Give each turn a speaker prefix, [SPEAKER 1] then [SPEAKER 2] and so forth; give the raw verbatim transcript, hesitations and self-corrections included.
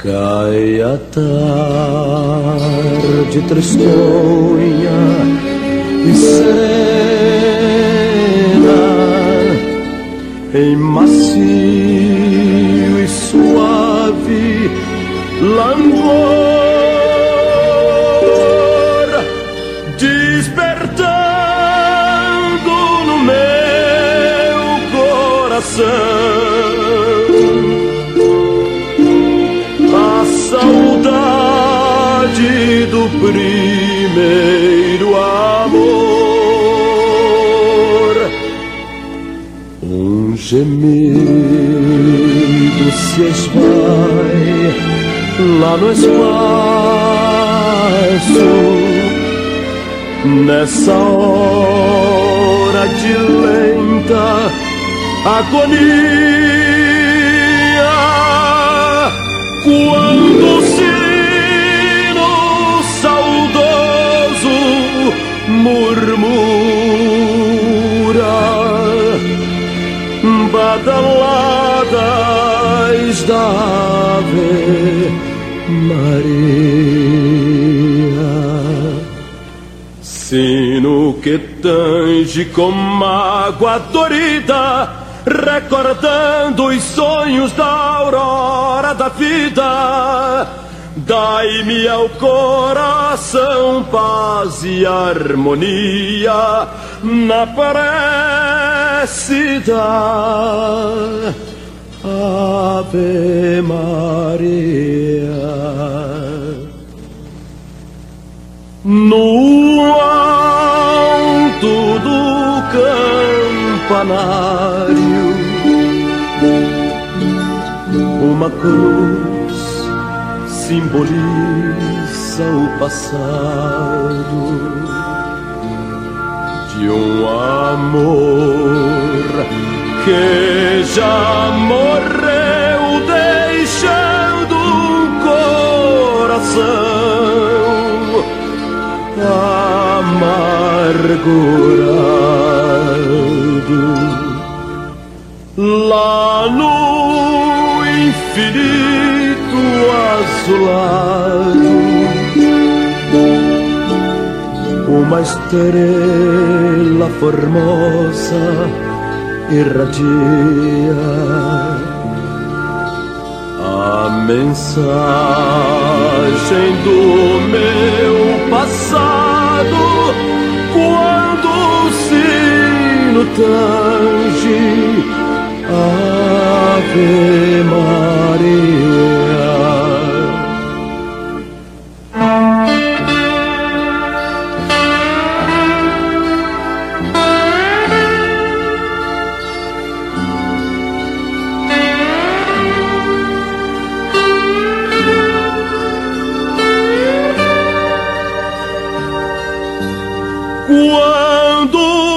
[SPEAKER 1] Cai a tarde tristonha e serena, em macio e suave langor, despertando no meu coração saudade do primeiro amor. Um gemido se esvai lá no espaço, nessa hora de lenta agonia, quando o sino saudoso murmura badaladas da Ave Maria. Sino que tange com mágoa dorida, recordando os sonhos da aurora da vida. Dai-me ao coração paz e harmonia na prece da Ave Maria. No alto do campanário, uma cruz simboliza o passado de um amor que já morreu, deixando um coração amargurado. Lá no infinito azulado, uma estrela formosa irradia a mensagem do meu passado, quando o sino tange Ave Maria. Quando